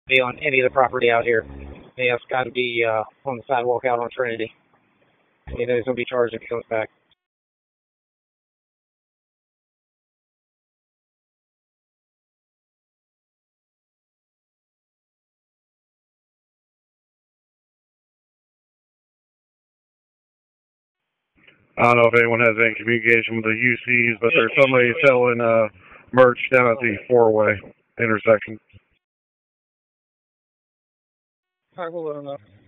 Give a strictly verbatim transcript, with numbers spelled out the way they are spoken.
be on any of the property out here. Yeah, it's got to be uh, on the sidewalk out on Trinity. You know, he's going to be charged if he comes back. I don't know if anyone has any communication with the U Cs, but there's somebody selling uh, merch down at the four-way intersection. All right, we'll let him know.